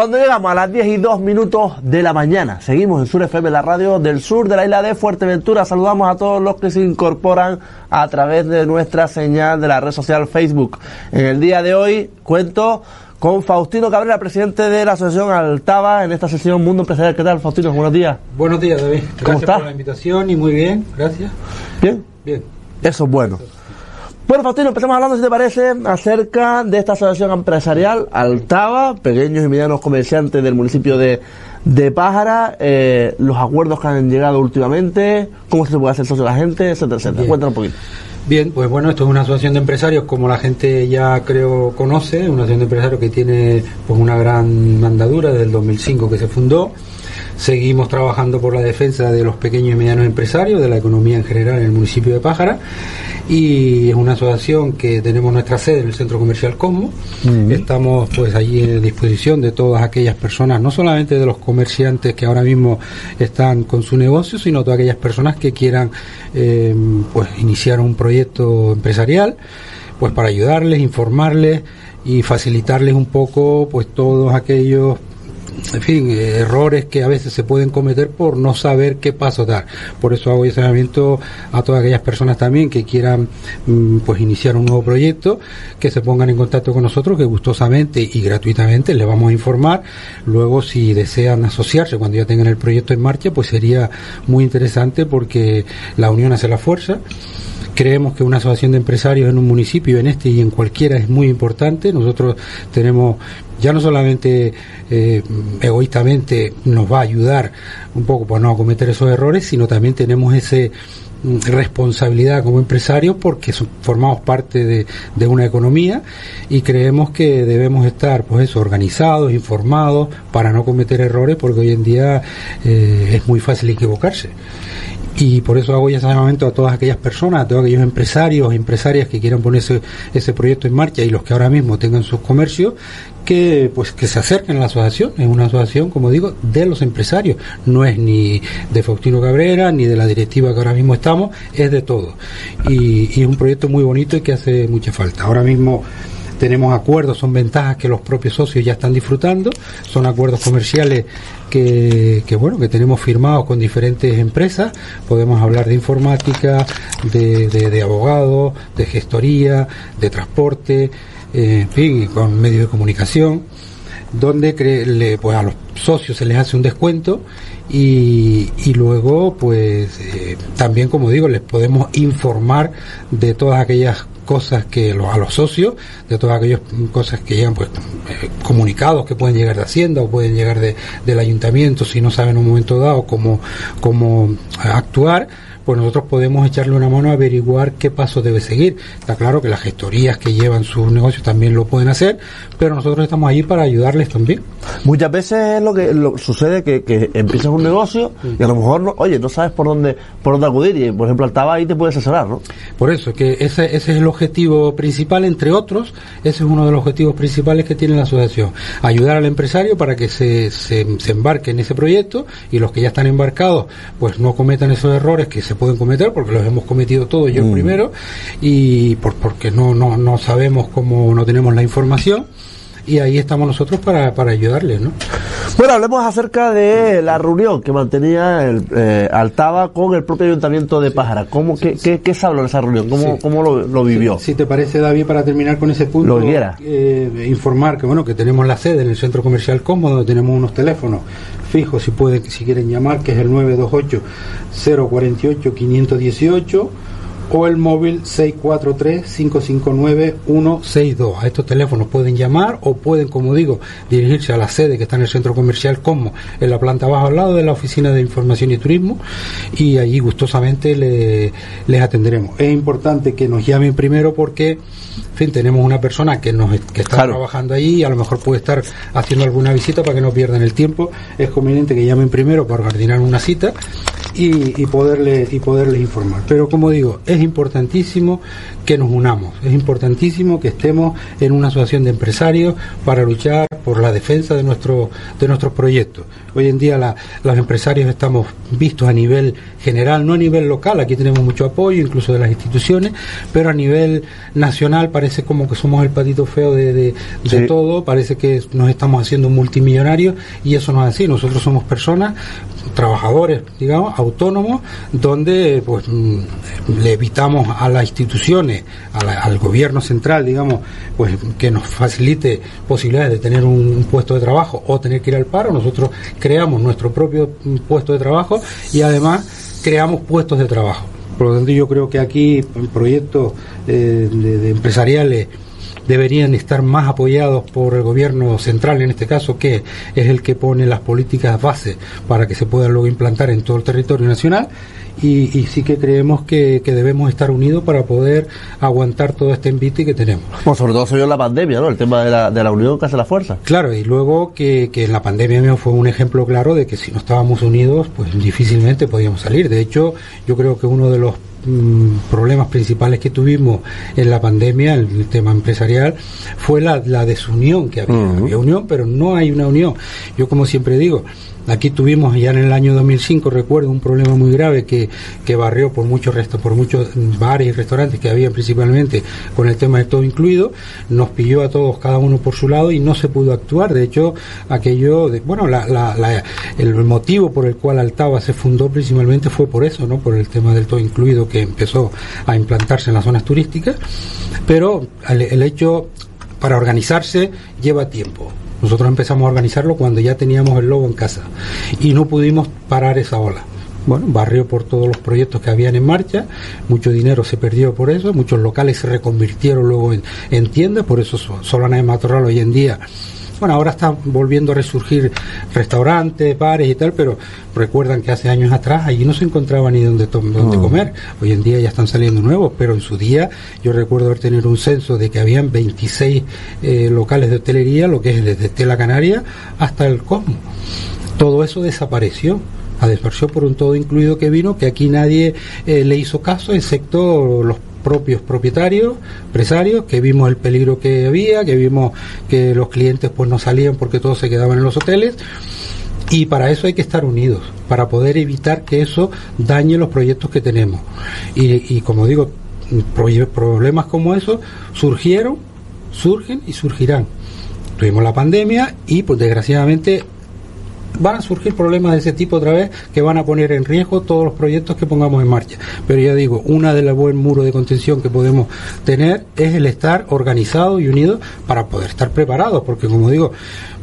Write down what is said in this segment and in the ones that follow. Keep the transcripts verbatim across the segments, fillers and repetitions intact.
cuando llegamos a las diez y dos minutos de la mañana. Seguimos en Sur F M, la radio del sur de la isla de Fuerteventura. Saludamos a todos los que se incorporan a través de nuestra señal de la red social Facebook. En el día de hoy cuento con Faustino Cabrera, presidente de la asociación Altava, en esta sesión Mundo Empresarial. ¿Qué tal, Faustino? Buenos días. Buenos días, David. Gracias ¿Cómo estás? por la invitación y muy bien, gracias. ¿Bien? Bien. Eso es bueno. Bueno, Faustino, empezamos hablando, si te parece, acerca de esta asociación empresarial Altava, pequeños y medianos comerciantes del municipio de, de Pájara, eh, los acuerdos que han llegado últimamente, cómo se puede hacer socio de la gente, etcétera, etcétera. Cuéntanos un poquito. Bien, pues bueno, esto es una asociación de empresarios, como la gente ya creo conoce, una asociación de empresarios que tiene pues una gran andadura desde el dos mil cinco que se fundó. Seguimos trabajando por la defensa de los pequeños y medianos empresarios, de la economía en general en el municipio de Pájara, y es una asociación que tenemos nuestra sede en el Centro Comercial Cosmo. Uh-huh. Estamos pues allí en disposición de todas aquellas personas, no solamente de los comerciantes que ahora mismo están con su negocio, sino todas aquellas personas que quieran eh, pues iniciar un proyecto empresarial, pues para ayudarles, informarles y facilitarles un poco pues todos aquellos, en fin, eh, errores que a veces se pueden cometer por no saber qué paso dar. Por eso hago ese llamamiento a todas aquellas personas también que quieran mm, pues iniciar un nuevo proyecto, que se pongan en contacto con nosotros, que gustosamente y gratuitamente les vamos a informar. Luego, si desean asociarse cuando ya tengan el proyecto en marcha, pues sería muy interesante, porque la unión hace la fuerza. Creemos que una asociación de empresarios en un municipio, en este y en cualquiera, es muy importante. Nosotros tenemos, ya no solamente eh, egoístamente nos va a ayudar un poco para no cometer esos errores, sino también tenemos ese responsabilidad como empresarios, porque son, formamos parte de, de una economía, y creemos que debemos estar pues eso, organizados, informados, para no cometer errores, porque hoy en día eh, es muy fácil equivocarse. Y por eso hago ya ese llamamiento a todas aquellas personas, a todos aquellos empresarios y empresarias que quieran poner ese, ese proyecto en marcha, y los que ahora mismo tengan sus comercios, que pues que se acerquen a la asociación. Es una asociación, como digo, de los empresarios, no es ni de Faustino Cabrera ni de la directiva que ahora mismo estamos, es de todos, y, y es un proyecto muy bonito y que hace mucha falta. Ahora mismo tenemos acuerdos, son ventajas que los propios socios ya están disfrutando, son acuerdos comerciales que, que bueno, que tenemos firmados con diferentes empresas. Podemos hablar de informática, de, de, de abogados, de gestoría, de transporte, eh, en fin, con medios de comunicación, donde cre- le, pues a los socios se les hace un descuento, y, y luego pues eh, también, como digo, les podemos informar de todas aquellas cosas que lo, a los socios, de todas aquellas cosas que llegan, pues eh, comunicados que pueden llegar de Hacienda o pueden llegar de, del ayuntamiento, si no saben en un momento dado cómo, cómo actuar. Pues nosotros podemos echarle una mano a averiguar qué paso debe seguir. Está claro que las gestorías que llevan sus negocios también lo pueden hacer, pero nosotros estamos allí para ayudarles también. Muchas veces es lo que lo, sucede que, que empiezas un negocio y a lo mejor, no, oye, no sabes por dónde por dónde acudir, y por ejemplo Altava ahí te puede asesorar, ¿no? Por eso, que ese, ese es el objetivo principal, entre otros, ese es uno de los objetivos principales que tiene la asociación. Ayudar al empresario para que se, se, se embarque en ese proyecto, y los que ya están embarcados pues no cometan esos errores que se pueden cometer, porque los hemos cometido todos, yo mm. primero, y por, porque no, no, no sabemos cómo, no tenemos la información, y ahí estamos nosotros para, para ayudarles, ¿no? Bueno, hablemos acerca de la reunión que mantenía el eh, Altava con el propio Ayuntamiento de Pájara. ¿Cómo, qué, qué, ¿Qué se habló en esa reunión? ¿Cómo, sí. cómo lo, lo vivió? Si sí, te parece, David, para terminar con ese punto, lo que quiera. Eh, informar que bueno, que tenemos la sede en el Centro Comercial Cosmo, donde tenemos unos teléfonos fijos, si pueden, si quieren llamar, que es el nueve dos ocho, cero cuatro ocho, cinco uno ocho, o el móvil seis cuatro tres, cinco cinco nueve, uno seis dos. A estos teléfonos pueden llamar, o pueden, como digo, dirigirse a la sede que está en el Centro Comercial Cosmo, en la planta baja, al lado de la Oficina de Información y Turismo, y allí gustosamente le, les atenderemos. Es importante que nos llamen primero, porque en fin, tenemos una persona que nos que está claro. trabajando allí, y a lo mejor puede estar haciendo alguna visita para que no pierdan el tiempo. Es conveniente que llamen primero para coordinar una cita, y, y poderles y poderles informar. Pero como digo, es importantísimo que nos unamos, es importantísimo que estemos en una asociación de empresarios para luchar por la defensa de nuestro de nuestros proyectos. Hoy en día la, los empresarios estamos vistos a nivel general, no a nivel local, aquí tenemos mucho apoyo incluso de las instituciones, pero a nivel nacional parece como que somos el patito feo de, de, de sí. todo, parece que nos estamos haciendo multimillonarios y eso no es así. Nosotros somos personas, trabajadores, digamos, autónomos, donde pues le evitamos a las instituciones, a la, al gobierno central, digamos, pues que nos facilite posibilidades de tener un, un puesto de trabajo o tener que ir al paro. Nosotros creamos nuestro propio puesto de trabajo y además creamos puestos de trabajo. Por lo tanto, yo creo que aquí proyectos eh, de, de empresariales deberían estar más apoyados por el gobierno central, en este caso, que es el que pone las políticas base para que se puedan luego implantar en todo el territorio nacional. Y, y sí que creemos que, que debemos estar unidos para poder aguantar todo este envite que tenemos. Bueno, sobre todo se vio en la pandemia, ¿no? El tema de la, de la unión que hace la fuerza. Claro, y luego que, que en la pandemia fue un ejemplo claro de que si no estábamos unidos, pues difícilmente podíamos salir. De hecho, yo creo que uno de los problemas principales que tuvimos en la pandemia, el tema empresarial, fue la, la desunión que había. Uh-huh. Había unión, pero no hay una unión. Yo, como siempre digo, aquí tuvimos ya en el año dos mil cinco, recuerdo, un problema muy grave que, que barrió por muchos restos, por muchos bares y restaurantes que había principalmente con el tema de todo incluido. Nos pilló a todos, cada uno por su lado, y no se pudo actuar. De hecho, aquello, de, bueno, la, la, la, el motivo por el cual Altava se fundó principalmente fue por eso, ¿no? Por el tema del todo incluido que empezó a implantarse en las zonas turísticas, pero el, el hecho, para organizarse, lleva tiempo. Nosotros empezamos a organizarlo cuando ya teníamos el logo en casa y no pudimos parar esa ola. Bueno, barrió por todos los proyectos que habían en marcha, mucho dinero se perdió por eso, muchos locales se reconvirtieron luego en, en tiendas, por eso Solana de Matorral hoy en día, bueno, ahora están volviendo a resurgir restaurantes, bares y tal, pero recuerdan que hace años atrás allí no se encontraba ni donde, to- donde oh. comer. Hoy en día ya están saliendo nuevos, pero en su día yo recuerdo haber tenido un censo de que habían veintiséis eh, locales de hotelería, lo que es desde Estela Canaria hasta el Cosmo. Todo eso desapareció. A desapareció por un todo incluido que vino, que aquí nadie eh, le hizo caso, excepto los propios propietarios, empresarios, que vimos el peligro que había, que vimos que los clientes pues no salían porque todos se quedaban en los hoteles, y para eso hay que estar unidos, para poder evitar que eso dañe los proyectos que tenemos. Y, y como digo, pro- problemas como esos surgieron, surgen y surgirán. Tuvimos la pandemia y pues desgraciadamente van a surgir problemas de ese tipo otra vez que van a poner en riesgo todos los proyectos que pongamos en marcha. Pero ya digo, una de los buen muro de contención que podemos tener es el estar organizados y unidos para poder estar preparados, porque como digo,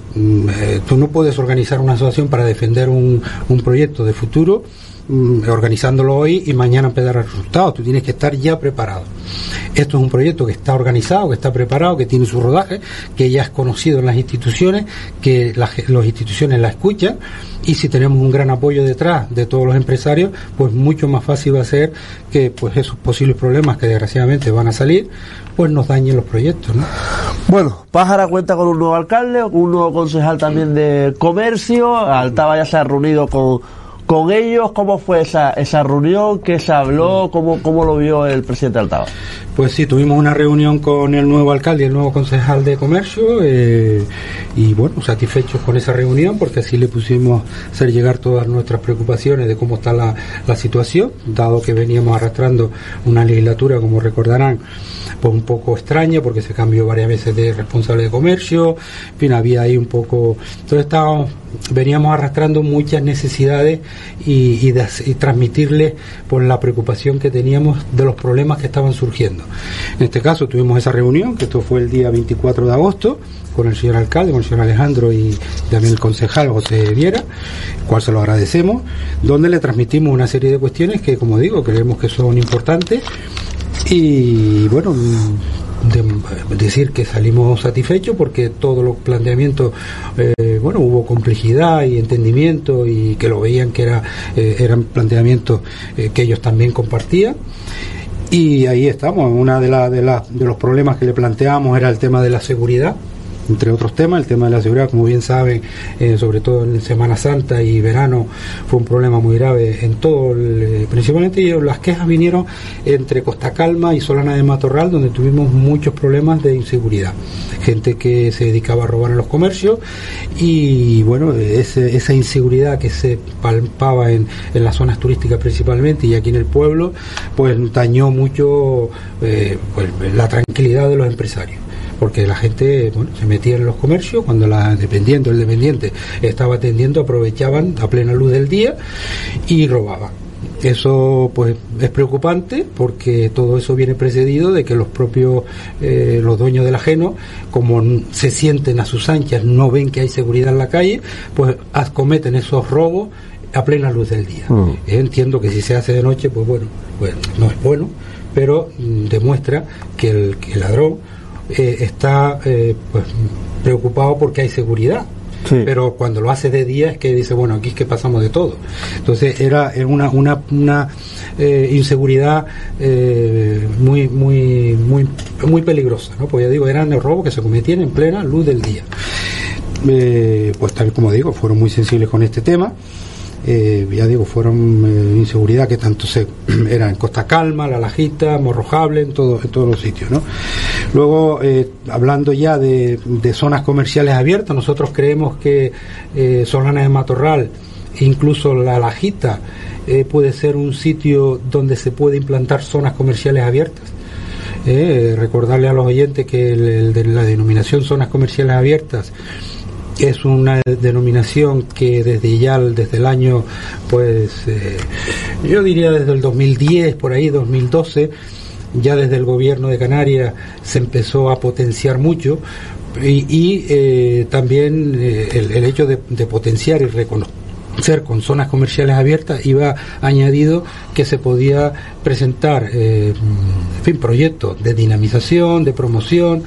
eh, tú no puedes organizar una asociación para defender un, un proyecto de futuro organizándolo hoy y mañana empezar a dar resultados. Tú tienes que estar ya preparado. Esto es un proyecto que está organizado, que está preparado, que tiene su rodaje, que ya es conocido en las instituciones, que las, las instituciones la escuchan, y si tenemos un gran apoyo detrás de todos los empresarios, pues mucho más fácil va a ser que pues esos posibles problemas que desgraciadamente van a salir, pues nos dañen los proyectos, ¿no? Bueno, Pájara cuenta con un nuevo alcalde, un nuevo concejal también de comercio. Altava ya se ha reunido con Con ellos. ¿Cómo fue esa esa reunión? ¿Qué se habló? ¿Cómo, cómo lo vio el presidente Altava? Pues sí, tuvimos una reunión con el nuevo alcalde y el nuevo concejal de comercio, eh, y bueno, satisfechos con esa reunión, porque así le pusimos a hacer llegar todas nuestras preocupaciones de cómo está la, la situación, dado que veníamos arrastrando una legislatura, como recordarán, pues un poco extraña, porque se cambió varias veces de responsable de comercio, en fin, había ahí un poco, entonces estábamos, veníamos arrastrando muchas necesidades y, y, de, y transmitirles por la preocupación que teníamos de los problemas que estaban surgiendo. En este caso tuvimos esa reunión, que esto fue el día veinticuatro de agosto, con el señor alcalde, con el señor Alejandro y también el concejal José Viera, cual se lo agradecemos, donde le transmitimos una serie de cuestiones que, como digo, creemos que son importantes. Y bueno, de decir que salimos satisfechos porque todos los planteamientos, eh, bueno, hubo complejidad y entendimiento, y que lo veían que era eh, eran planteamientos eh, que ellos también compartían. Y ahí estamos. Una de, la, de, la, de los problemas que le planteamos era el tema de la seguridad, entre otros temas. El tema de la seguridad, como bien saben, eh, sobre todo en Semana Santa y verano, fue un problema muy grave en todo, el, principalmente las quejas vinieron entre Costa Calma y Solana de Matorral, donde tuvimos muchos problemas de inseguridad, gente que se dedicaba a robar en los comercios, y bueno, ese, esa inseguridad que se palpaba en, en las zonas turísticas principalmente y aquí en el pueblo, pues dañó mucho eh, pues, la tranquilidad de los empresarios, porque la gente, bueno, se metía en los comercios cuando la dependiente o el dependiente estaba atendiendo, aprovechaban a plena luz del día y robaban. Eso pues es preocupante, porque todo eso viene precedido de que los propios eh, los dueños del ajeno, como se sienten a sus anchas, no ven que hay seguridad en la calle, pues cometen esos robos a plena luz del día. Mm. Eh, entiendo que si se hace de noche, pues bueno, pues no es bueno, pero mm, demuestra que el, que el ladrón eh, está eh, pues preocupado porque hay seguridad. Sí. Pero cuando lo hace de día es que dice, bueno, aquí es que pasamos de todo. Entonces era una una, una eh, inseguridad eh, muy muy muy muy peligrosa, ¿no? Pues ya digo, eran los robos que se cometían en plena luz del día. Eh, pues tal como digo, fueron muy sensibles con este tema. Eh, ya digo, fueron eh, inseguridad que tanto se era en Costa Calma, La Lajita, Morrojable, en, todo, en todos los sitios, ¿no? Luego, eh, hablando ya de, de zonas comerciales abiertas, nosotros creemos que eh, Solana de Matorral, incluso La Lajita, eh, puede ser un sitio donde se puede implantar zonas comerciales abiertas. Eh, recordarle a los oyentes que el, el de la denominación zonas comerciales abiertas es una denominación que desde ya, desde el año, pues, eh, yo diría desde el dos mil diez, por ahí, dos mil doce, ya desde el gobierno de Canarias se empezó a potenciar mucho, y, y eh, también eh, el, el hecho de, de potenciar y reconocer con zonas comerciales abiertas iba añadido que se podía presentar, eh, en fin, proyectos de dinamización, de promoción,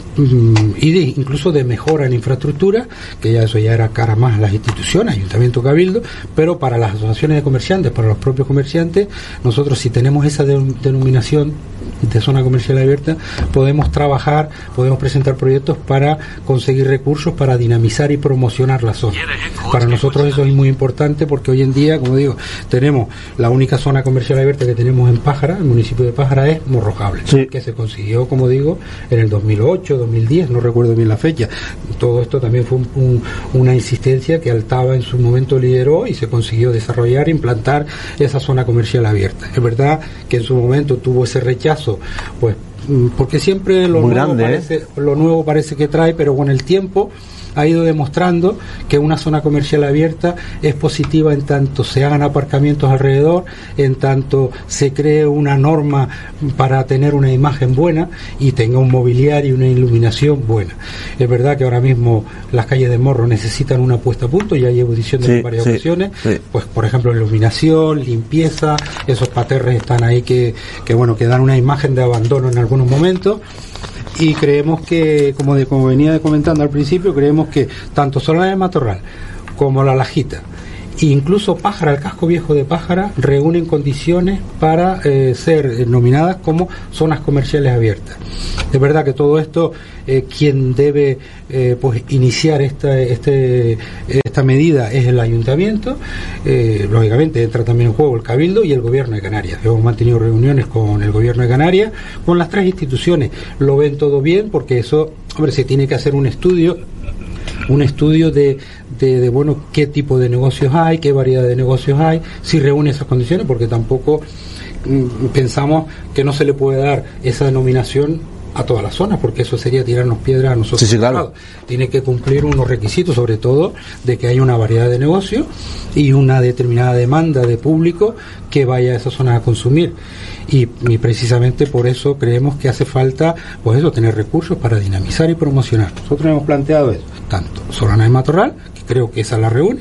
y de, incluso de mejora en infraestructura, que ya eso ya era cara más a las instituciones, Ayuntamiento, Cabildo, pero para las asociaciones de comerciantes, para los propios comerciantes, nosotros, si tenemos esa de, denominación de zona comercial abierta, podemos trabajar, podemos presentar proyectos para conseguir recursos para dinamizar y promocionar la zona. Para nosotros eso es muy importante, porque hoy en día, como digo, tenemos la única zona comercial abierta que tenemos en Pájara, el municipio de Pájara, es Morrojable, sí, que se consiguió, como digo, en el dos mil ocho, dos mil diez, no recuerdo bien la fecha. Todo esto también fue un, un, una insistencia que Altava en su momento lideró, y se consiguió desarrollar e implantar esa zona comercial abierta. Es verdad que en su momento tuvo ese rechazo, pues porque siempre lo, nuevo, grande, parece, ¿eh? lo nuevo parece que trae, pero con el tiempo ha ido demostrando que una zona comercial abierta es positiva en tanto se hagan aparcamientos alrededor, en tanto se cree una norma para tener una imagen buena y tenga un mobiliario y una iluminación buena. Es verdad que ahora mismo las calles de Morro necesitan una puesta a punto, ya llevo diciendo sí, en varias sí, ocasiones, sí. Pues por ejemplo iluminación, limpieza, esos paterres están ahí que, que bueno, que dan una imagen de abandono en algunos momentos. Y creemos que, como, de, como venía comentando al principio, creemos que tanto Solana de Matorral como La Lajita, incluso Pájara, el casco viejo de Pájara, reúnen condiciones para eh, ser nominadas como zonas comerciales abiertas. Es verdad que todo esto, eh, quien debe eh, pues iniciar esta este esta medida es el Ayuntamiento, eh, lógicamente entra también en juego el Cabildo y el Gobierno de Canarias. Hemos mantenido reuniones con el Gobierno de Canarias, con las tres instituciones. Lo ven todo bien, porque eso, hombre, se tiene que hacer un estudio un estudio de, de, de, bueno, qué tipo de negocios hay, qué variedad de negocios hay, si reúne esas condiciones, porque tampoco mm, pensamos que no se le puede dar esa denominación a todas las zonas, porque eso sería tirarnos piedras a nosotros. Sí, sí, claro. Tiene que cumplir unos requisitos, sobre todo de que haya una variedad de negocios y una determinada demanda de público que vaya a esas zonas a consumir. Y, y precisamente por eso creemos que hace falta, pues eso, tener recursos para dinamizar y promocionar. Nosotros hemos planteado eso, tanto Solana de Matorral, que creo que esa la reúne,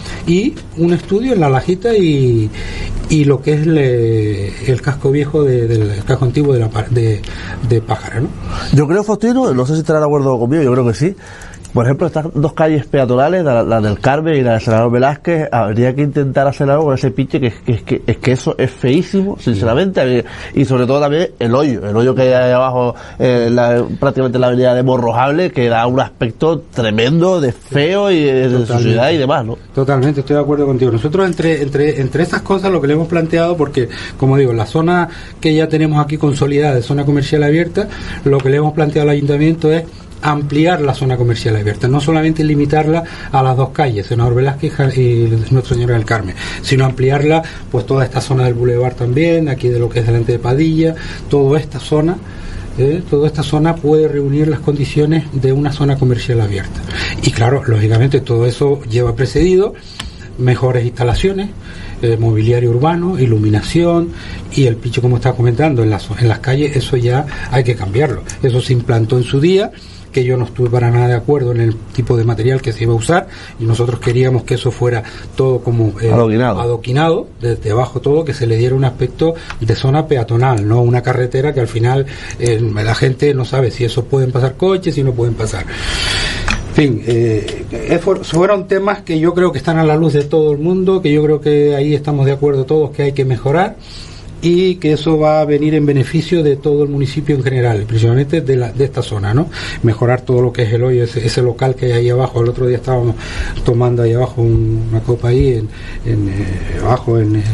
y un estudio en La Lajita y, y lo que es le, el casco viejo de, del el casco antiguo de, la, de, de Pájara, ¿no? Yo creo, Faustino, no sé si estará de acuerdo conmigo, yo creo que sí, Por ejemplo, estas dos calles peatonales, la, la del Carmen y la del Senador Velázquez, habría que intentar hacer algo con ese pinche, que es que, es que, es que eso es feísimo, sinceramente, y sobre todo también el hoyo, el hoyo que hay ahí abajo, eh, la, prácticamente en la avenida de Morrojable, que da un aspecto tremendo de feo y de, de suciedad y demás, ¿no? Totalmente, estoy de acuerdo contigo. Nosotros entre, entre, entre estas cosas lo que le hemos planteado, porque, como digo, la zona que ya tenemos aquí consolidada de zona comercial abierta, lo que le hemos planteado al ayuntamiento es ampliar la zona comercial abierta, no solamente limitarla a las dos calles, Senador Velázquez y Nuestra Señora del Carmen, sino ampliarla pues toda esta zona del Boulevard también, aquí de lo que es delante de Padilla, toda esta zona, eh, toda esta zona puede reunir las condiciones de una zona comercial abierta. Y claro, lógicamente todo eso lleva precedido mejores instalaciones, eh, mobiliario urbano, iluminación y el picho, como estaba comentando, en las, en las calles, eso ya hay que cambiarlo. Eso se implantó en su día, que yo no estuve para nada de acuerdo en el tipo de material que se iba a usar, y nosotros queríamos que eso fuera todo como eh, adoquinado, adoquinado desde abajo todo, que se le diera un aspecto de zona peatonal, no una carretera que al final eh, la gente no sabe si eso pueden pasar coches, si no pueden pasar. En fin, eh, fueron temas que yo creo que están a la luz de todo el mundo, que yo creo que ahí estamos de acuerdo todos que hay que mejorar, y que eso va a venir en beneficio de todo el municipio en general, principalmente de, la, de esta zona, ¿no? Mejorar todo lo que es el hoyo, ese, ese local que hay ahí abajo. El otro día estábamos tomando ahí abajo un, una copa ahí, en, en, eh, abajo en el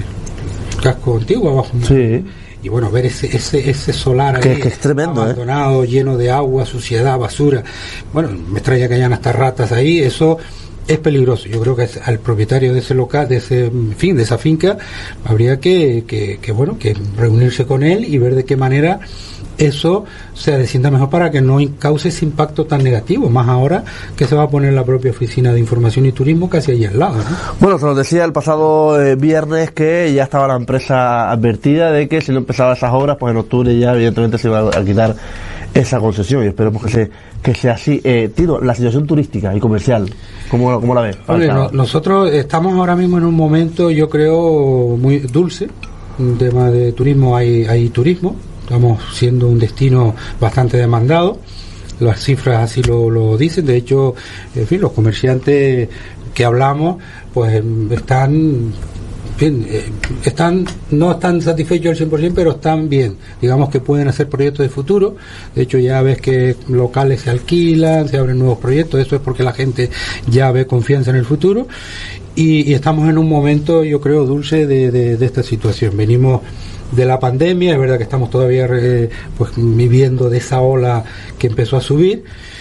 casco antiguo, abajo. Sí. Y bueno, ver ese ese ese solar que, ahí que es tremendo, abandonado, eh. lleno de agua, suciedad, basura. Bueno, me extraña que hayan hasta ratas ahí, eso es peligroso. Yo creo que al propietario de ese local, de ese en fin, de esa finca, habría que, que, que bueno, que reunirse con él y ver de qué manera eso se adecienda mejor para que no cause ese impacto tan negativo, más ahora que se va a poner la propia oficina de información y turismo casi ahí al lado, ¿no? Bueno, se nos decía el pasado eh, viernes que ya estaba la empresa advertida de que si no empezaba esas obras, pues en octubre ya evidentemente se iba a quitar esa concesión, y esperemos que se que sea así. eh, Tino, la situación turística y comercial, ¿cómo, cómo la ves? Hombre, no, nosotros estamos ahora mismo en un momento, yo creo, muy dulce. Un tema de turismo, hay, hay turismo, estamos siendo un destino bastante demandado, las cifras así lo, lo dicen. De hecho, en fin, los comerciantes que hablamos pues están bien, eh, están no están satisfechos al cien por ciento, pero están bien, digamos que pueden hacer proyectos de futuro. De hecho, ya ves que locales se alquilan, se abren nuevos proyectos. Eso es porque la gente ya ve confianza en el futuro, y, y estamos en un momento, yo creo, dulce de, de, de esta situación. Venimos de la pandemia, es verdad que estamos todavía eh, pues viviendo de esa ola que empezó a subir.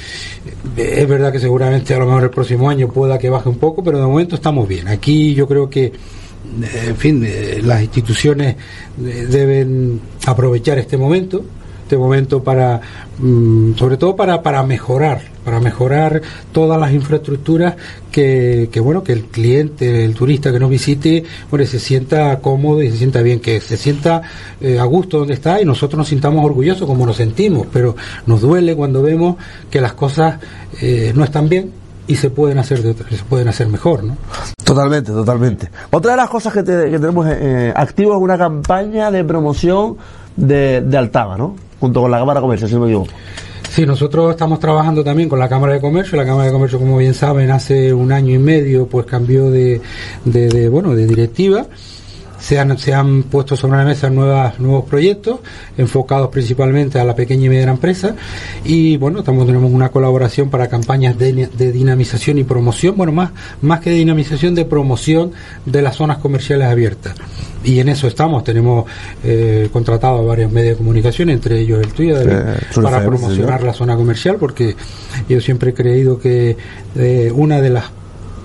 Es verdad que seguramente a lo mejor el próximo año pueda que baje un poco, pero de momento estamos bien. Aquí yo creo que, en fin, las instituciones deben aprovechar este momento, este momento para, sobre todo para, para mejorar, para mejorar todas las infraestructuras que, que bueno, que el cliente, el turista que nos visite, bueno, se sienta cómodo y se sienta bien, que se sienta eh, a gusto donde está, y nosotros nos sintamos orgullosos como nos sentimos, pero nos duele cuando vemos que las cosas eh, no están bien y se pueden hacer de otra, se pueden hacer mejor, ¿no? Totalmente, totalmente. Otra de las cosas que, te, que tenemos eh, activo es una campaña de promoción de, de Altava, ¿no? Junto con la Cámara de Comercio, si no me equivoco. Sí, nosotros estamos trabajando también con la Cámara de Comercio. La Cámara de Comercio, como bien saben, hace un año y medio pues cambió de, de, de bueno, de directiva. Se han, se han puesto sobre la mesa nuevas, nuevos proyectos enfocados principalmente a la pequeña y mediana empresa, y bueno, estamos, tenemos una colaboración para campañas de, de dinamización y promoción, bueno, más, más que de dinamización, de promoción de las zonas comerciales abiertas, y en eso estamos. Tenemos eh, contratado a varios medios de comunicación, entre ellos el tuyo, David, eh, para promocionar la zona comercial, porque yo siempre he creído que eh, una de las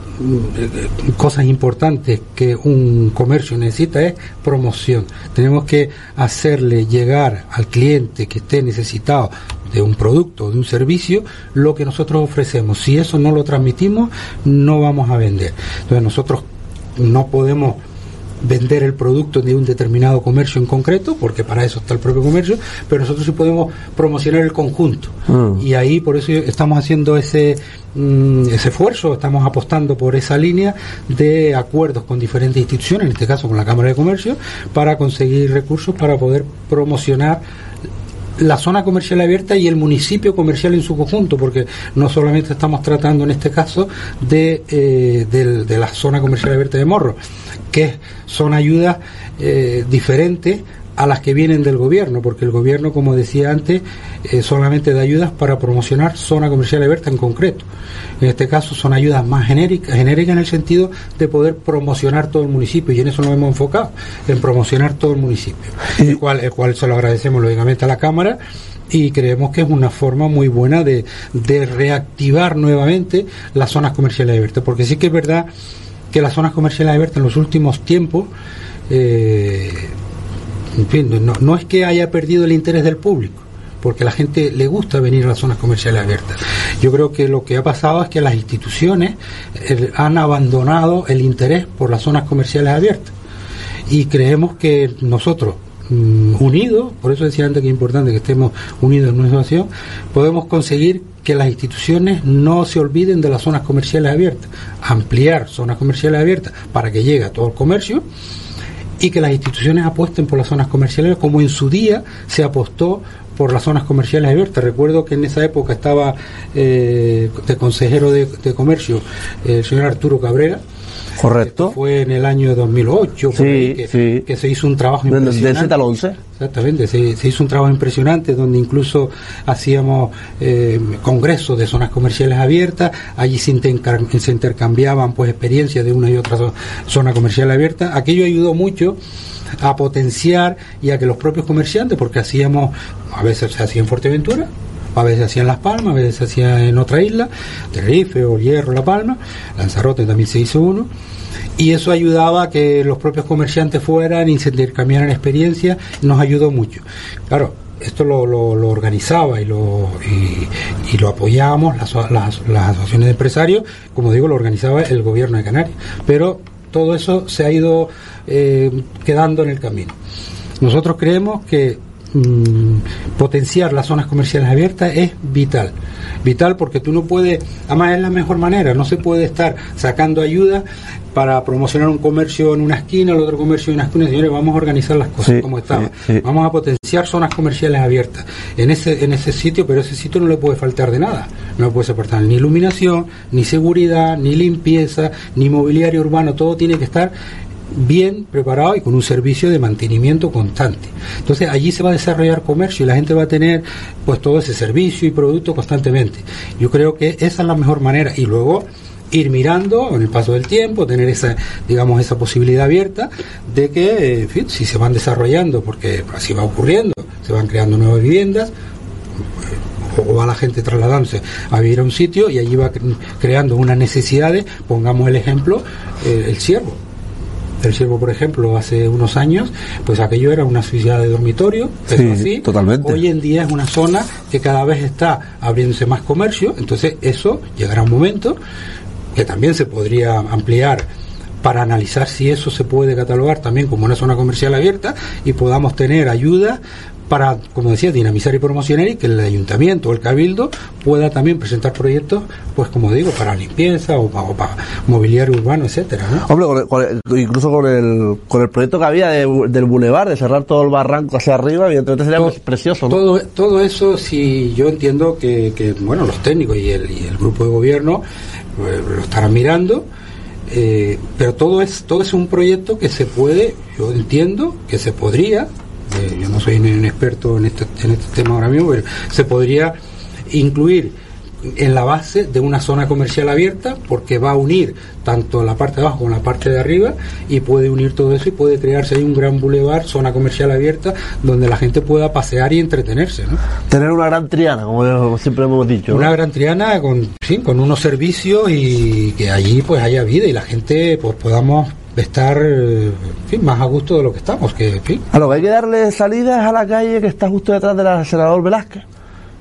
cosas importantes que un comercio necesita es promoción. Tenemos que hacerle llegar al cliente que esté necesitado de un producto o de un servicio lo que nosotros ofrecemos. Si eso no lo transmitimos, no vamos a vender. Entonces nosotros no podemos vender el producto de un determinado comercio en concreto, porque para eso está el propio comercio, pero nosotros sí podemos promocionar el conjunto. Mm. Y ahí por eso estamos haciendo ese mm, ese esfuerzo, estamos apostando por esa línea de acuerdos con diferentes instituciones, en este caso con la Cámara de Comercio, para conseguir recursos para poder promocionar la zona comercial abierta y el municipio comercial en su conjunto, porque no solamente estamos tratando en este caso de, eh, de, de la zona comercial abierta de Morro, que son ayudas eh, diferentes a las que vienen del gobierno, porque el gobierno, como decía antes, eh, solamente da ayudas para promocionar zona comercial abierta en concreto. En este caso son ayudas más genéricas, genéricas en el sentido de poder promocionar todo el municipio, y en eso nos hemos enfocado, en promocionar todo el municipio, el cual, el cual se lo agradecemos lógicamente a la Cámara, y creemos que es una forma muy buena de, de reactivar nuevamente las zonas comerciales abiertas, porque sí que es verdad que las zonas comerciales abiertas en los últimos tiempos, eh, en fin, no, no es que haya perdido el interés del público, porque a la gente le gusta venir a las zonas comerciales abiertas. Yo creo que lo que ha pasado es que las instituciones eh, han abandonado el interés por las zonas comerciales abiertas, y creemos que nosotros, mm, unidos, por eso decía antes que es importante que estemos unidos en una situación, podemos conseguir que las instituciones no se olviden de las zonas comerciales abiertas, ampliar zonas comerciales abiertas para que llegue a todo el comercio, y que las instituciones apuesten por las zonas comerciales como en su día se apostó por las zonas comerciales abiertas. Recuerdo que en esa época estaba eh, de consejero de, de comercio eh, el señor Arturo Cabrera. Correcto. Fue en el año dos mil ocho, sí, ahí, que, sí. que se hizo un trabajo impresionante. Del Z al once. Exactamente, se, se hizo un trabajo impresionante donde incluso hacíamos eh, congresos de zonas comerciales abiertas, allí se, interca- se intercambiaban pues experiencias de una y otra zo- zona comercial abierta. Aquello ayudó mucho a potenciar y a que los propios comerciantes, porque hacíamos, a veces se hacía en Fuerteventura, a veces se hacía en Las Palmas, a veces se hacía en otra isla, Tenerife o Hierro, La Palma, Lanzarote también se hizo uno, y eso ayudaba a que los propios comerciantes fueran y se intercambiaran experiencias, nos ayudó mucho. Claro, esto lo, lo, lo organizaba y lo y, y lo apoyábamos las, las, las asociaciones de empresarios, como digo, lo organizaba el gobierno de Canarias, pero todo eso se ha ido eh, quedando en el camino. Nosotros creemos que mmm, potenciar las zonas comerciales abiertas es vital, vital porque tú no puedes, además es la mejor manera, no se puede estar sacando ayuda para promocionar un comercio en una esquina, el otro comercio en una esquina. Señores, vamos a organizar las cosas sí, como estaban, sí, sí. Vamos a potenciar zonas comerciales abiertas en ese en ese sitio, pero ese sitio no le puede faltar de nada, no le puede faltar ni iluminación, ni seguridad, ni limpieza, ni mobiliario urbano, todo tiene que estar bien preparado y con un servicio de mantenimiento constante. Entonces allí se va a desarrollar comercio y la gente va a tener pues todo ese servicio y producto constantemente. Yo creo que esa es la mejor manera, y luego ir mirando en el paso del tiempo, tener esa, digamos, esa posibilidad abierta de que, en fin, si se van desarrollando, porque así va ocurriendo, se van creando nuevas viviendas, o va la gente trasladándose a vivir a un sitio y allí va creando unas necesidades. Pongamos el ejemplo, eh, el Ciervo. El Ciervo, por ejemplo, hace unos años, pues aquello era una ciudad de dormitorio, sí, así. Totalmente. Hoy en día es una zona que cada vez está abriéndose más comercio, entonces eso llegará un momento que también se podría ampliar para analizar si eso se puede catalogar también como una zona comercial abierta y podamos tener ayuda para, como decía, dinamizar y promocionar, y que el ayuntamiento o el cabildo pueda también presentar proyectos, pues como digo, para limpieza o para, o para mobiliario urbano, etcétera, ¿no? Hombre, con el, con el, incluso con el con el proyecto que había de, del bulevar, de cerrar todo el barranco hacia arriba, evidentemente sería todo, precioso, ¿no? Todo, todo eso, sí, yo entiendo que, que bueno, los técnicos y el, y el grupo de gobierno pues, lo estarán mirando. Eh, pero todo es todo es un proyecto que se puede, yo entiendo que se podría, eh, yo no soy un experto en este en este tema ahora mismo, pero se podría incluir en la base de una zona comercial abierta, porque va a unir tanto la parte de abajo como la parte de arriba, y puede unir todo eso y puede crearse ahí un gran bulevar, zona comercial abierta, donde la gente pueda pasear y entretenerse, ¿no? Tener una gran triana, como siempre hemos dicho, ¿no? Una gran triana con, sí, con unos servicios, y que allí pues haya vida y la gente pues podamos estar, en fin, más a gusto de lo que estamos, que en fin. A lo que hay que darle salida es a la calle que está justo detrás del senador Velázquez.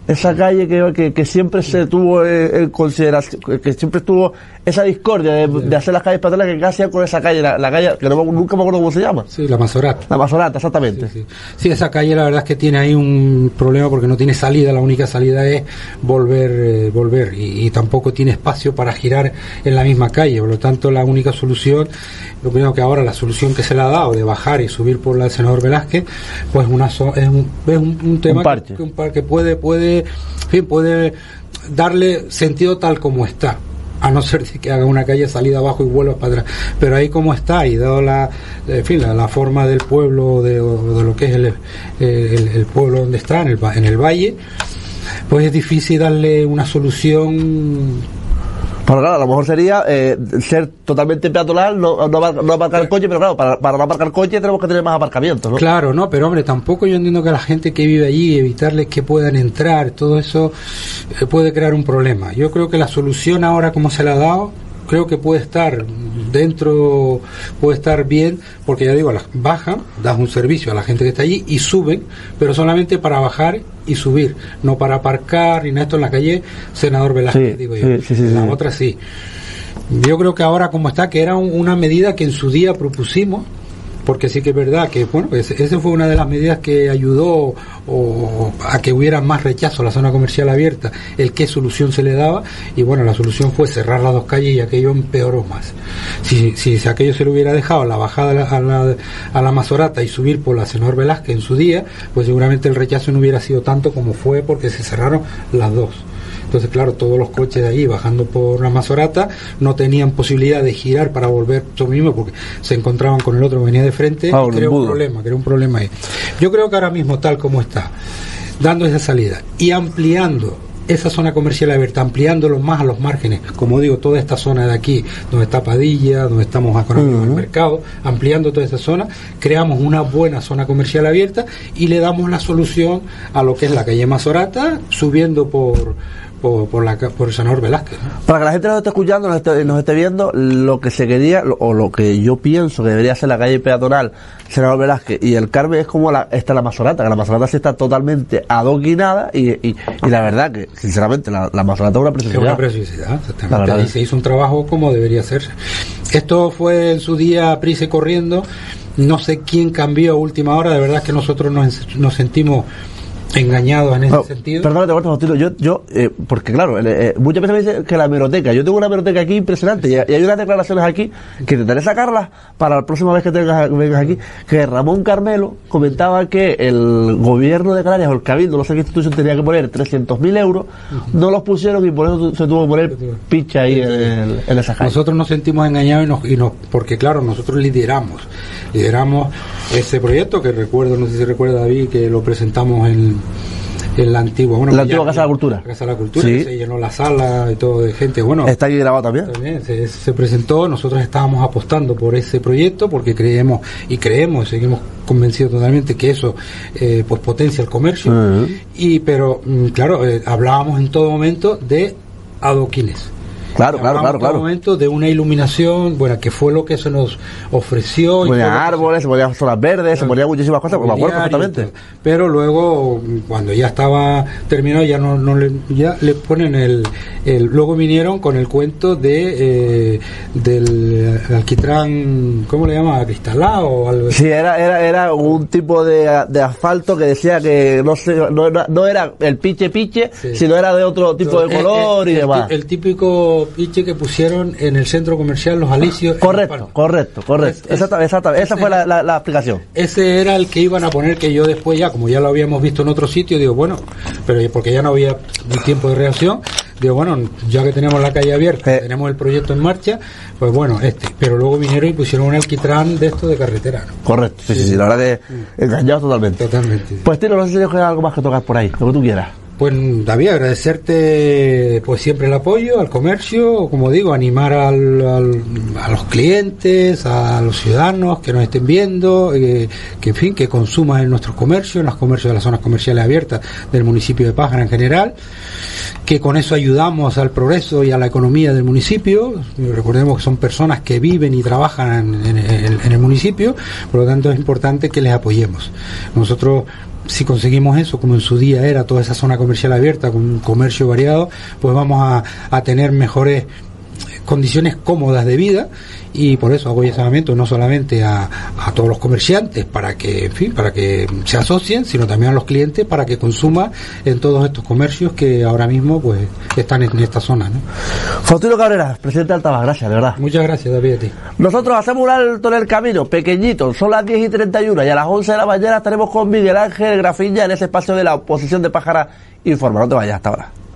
esa calle que, que, que siempre se tuvo en consideración, que siempre estuvo esa discordia de, de hacer las calles peatonales, que casi con esa calle, la, la calle que no, nunca me acuerdo cómo se llama. Sí, la Mazorata. La Mazorata, exactamente. Sí, sí. Sí, esa calle la verdad es que tiene ahí un problema porque no tiene salida, la única salida es volver, eh, volver y, y tampoco tiene espacio para girar en la misma calle, por lo tanto la única solución, lo primero que ahora la solución que se le ha dado de bajar y subir por la del Senador Velázquez, pues una so, es, un, es un, un tema un que, un par que puede, puede, en fin, puede darle sentido tal como está, a no ser que haga una calle salida abajo y vuelva para atrás, pero ahí como está y dado la, en fin, la, la forma del pueblo, de, de lo que es el, el, el pueblo donde está, en el, en el valle, pues es difícil darle una solución. Pero claro, a lo mejor sería eh, ser totalmente peatonal, no, no, no aparcar el coche, pero claro, para, para no aparcar el coche tenemos que tener más aparcamientos, ¿no? Claro, no, pero hombre, tampoco yo entiendo que la gente que vive allí, evitarles que puedan entrar, todo eso eh, puede crear un problema. Yo creo que la solución ahora, como se le ha dado, creo que puede estar dentro, puede estar bien, porque ya digo, bajan, das un servicio a la gente que está allí y suben, pero solamente para bajar y subir, no para aparcar ni nada. Esto en la calle Senador Velázquez, sí, digo yo. Sí, sí, sí, la sí. otra sí. Yo creo que ahora como está, que era un, una medida que en su día propusimos, porque sí que es verdad que, bueno, esa fue una de las medidas que ayudó o, a que hubiera más rechazo a la zona comercial abierta, el qué solución se le daba, y bueno, la solución fue cerrar las dos calles y aquello empeoró más. Si, si, si aquello se le hubiera dejado la bajada a la, a la, a la Mazorata y subir por la Senador Velázquez en su día, pues seguramente el rechazo no hubiera sido tanto como fue, porque se cerraron las dos. Entonces, claro, todos los coches de allí bajando por la Mazorata no tenían posibilidad de girar para volver sobre mismo porque se encontraban con el otro que venía de frente, ah, y creó un problema, creó un problema ahí. Yo creo que ahora mismo, tal como está, dando esa salida y ampliando esa zona comercial abierta, ampliándolo más a los márgenes, como digo, toda esta zona de aquí, donde está Padilla, donde estamos con uh-huh. el mercado, ampliando toda esa zona, creamos una buena zona comercial abierta y le damos la solución a lo que es la calle Mazorata, subiendo por Por, por, la, por el Senador Velázquez, ¿no? Para que la gente nos esté escuchando, nos esté, nos esté viendo, lo que se quería, lo, o lo que yo pienso que debería ser la calle peatonal Senador Velázquez y el Carmen, es como la, está la Mazorata, que la Mazorata sí está totalmente adoquinada y, y, y la verdad que, sinceramente, la, la Mazorata es una preciosidad. Es una preciosidad, exactamente. Ahí se hizo un trabajo como debería hacerse. Esto fue en su día prisa y corriendo, no sé quién cambió a última hora, de verdad que nosotros nos, nos sentimos engañados en ese no, sentido. Perdónate, Faustino, yo, yo eh, porque claro, eh, muchas veces me dicen que la hemeroteca, yo tengo una hemeroteca aquí impresionante y, y hay unas declaraciones aquí que intentaré sacarlas para la próxima vez que tengas, vengas aquí, que Ramón Carmelo comentaba que el gobierno de Canarias o el Cabildo, no sé qué institución tenía que poner trescientos mil euros, uh-huh. no los pusieron y por eso se tuvo que poner picha ahí en, el, en esa calle. Nosotros nos sentimos engañados y nos, y nos, porque claro, nosotros lideramos lideramos ese proyecto que recuerdo, no sé si recuerda David, que lo presentamos en en la antigua, bueno, la antigua Casa de la Cultura, la Casa de la Cultura, sí. Que se llenó la sala y todo de gente, bueno, está ahí grabado también, también se, se presentó, nosotros estábamos apostando por ese proyecto porque creemos y creemos, seguimos convencidos totalmente que eso eh, pues potencia el comercio, uh-huh. y pero claro, eh, hablábamos en todo momento de adoquines. Claro, claro, claro, claro. En un momento de una iluminación, bueno, que fue lo que se nos ofreció. Se ponían árboles, se ponían zonas verdes, claro, se ponían muchísimas cosas, me acuerdo perfectamente. Pero luego, cuando ya estaba terminado, ya no, no le, ya le ponen el, el, luego vinieron con el cuento de eh, del alquitrán, ¿cómo le llama? Cristalado o algo así. Sí, era, era, era un tipo de, de asfalto que decía que no sé, no, no era el piche piche, sí, sino era de otro tipo de color el, el, y demás. El, el típico piche que pusieron en el centro comercial Los Alicios. Correcto, correcto, correcto. Es, exactamente, exactamente. Esa fue la, la, la explicación. Ese era el que iban a poner, que yo después ya, como ya lo habíamos visto en otro sitio, digo, bueno, pero porque ya no había ni tiempo de reacción, digo, bueno, ya que tenemos la calle abierta, eh. tenemos el proyecto en marcha, pues bueno, este. Pero luego vinieron y pusieron un alquitrán de esto de carretera, ¿no? Correcto, sí, sí, sí, sí, la verdad que sí. Engañados totalmente. Totalmente. Pues Tino, no sé si tienes algo más que tocar por ahí, lo que tú quieras. Pues David, agradecerte pues siempre el apoyo al comercio, como digo, animar al, al, a los clientes, a los ciudadanos que nos estén viendo, eh, que en fin, que consuman en nuestros comercios, en los comercios de las zonas comerciales abiertas del municipio de Pájara en general, que con eso ayudamos al progreso y a la economía del municipio. Recordemos que son personas que viven y trabajan en, en, en, en el municipio, por lo tanto es importante que les apoyemos. Nosotros si conseguimos eso, como en su día era toda esa zona comercial abierta con un comercio variado, pues vamos a, a tener mejores condiciones cómodas de vida. Y por eso hago el llamamiento no solamente a, a todos los comerciantes para que, en fin, para que se asocien, sino también a los clientes para que consuman en todos estos comercios que ahora mismo pues están en esta zona, ¿no? Faustino Cabrera, presidente de Altavas, gracias, de verdad. Muchas gracias, David, a ti. Nosotros hacemos un alto en el camino, pequeñito, son las diez y treinta y uno y a las once de la mañana estaremos con Miguel Ángel Grafiña en ese espacio de la oposición de Pájara Informa. No te vayas, hasta ahora.